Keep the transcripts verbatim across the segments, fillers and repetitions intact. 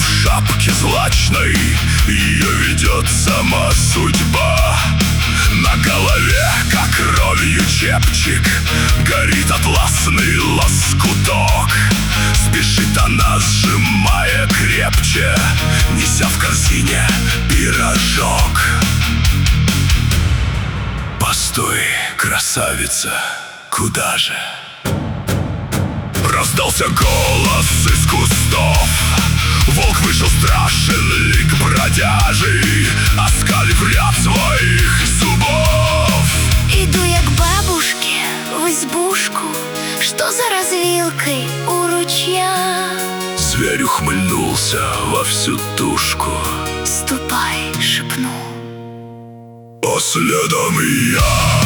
в шапке злачной, ее ведет сама судьба. На голове, как кровью чепчик, горит атласный лоскуток. Спешит она, сжимая крепче, неся в корзине пирожок. Постой, красавица, куда же? Раздался голос из кустов. Волк вышел страшен, лик бродяжий, оскалив ряд своих зубов. Иду я к бабушке в избушку, что за развилкой у ручья. Зверь ухмыльнулся во всю тушку. Ступай, шепнул, а следом и я.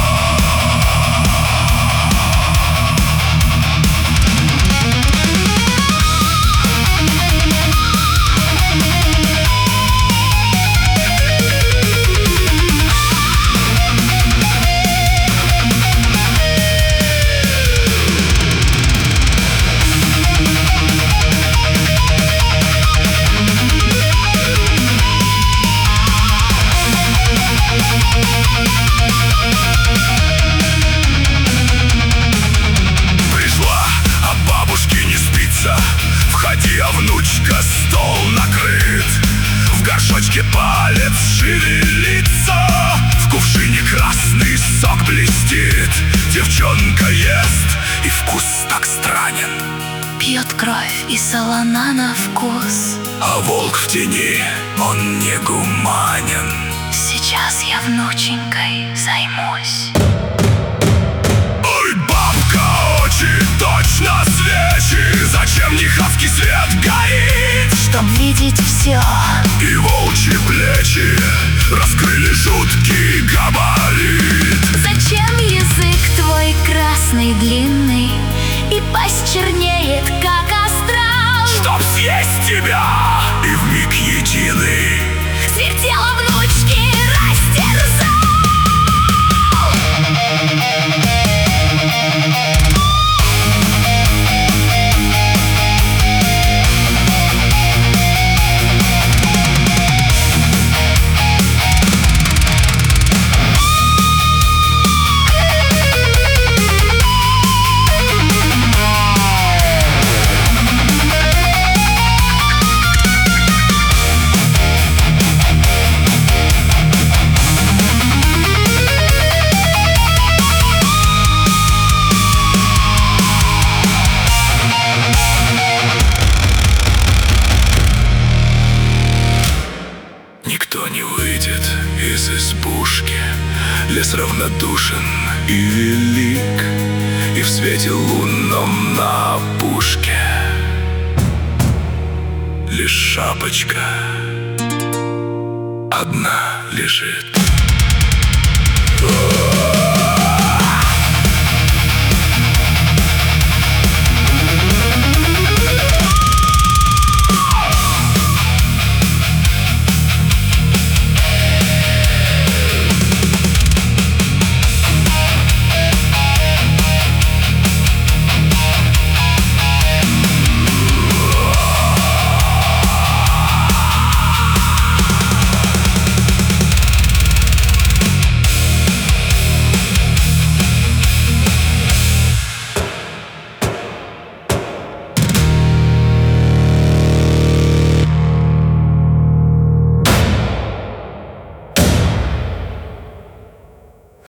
Входи, а внучка, стол накрыт. В горшочке палец шевелится, в кувшине красный сок блестит. Девчонка ест, и вкус так странен. Пьет кровь и солона на вкус. А волк в тени, он не гуманен. Сейчас я внученькой займусь. Ой, бабка, очень точно свечи. Зачем нехавский свет горит? Чтоб видеть все. И волчьи плечи раскрыли жуткий габарит. Зачем язык твой красный длинный и пасть чернеет, как астрал? Чтоб съесть тебя и вмиг единый зверь тело внучки растерзал. Никто не выйдет из избушки. Лес равнодушен и велик, и в свете лунном на опушке лишь шапочка одна лежит.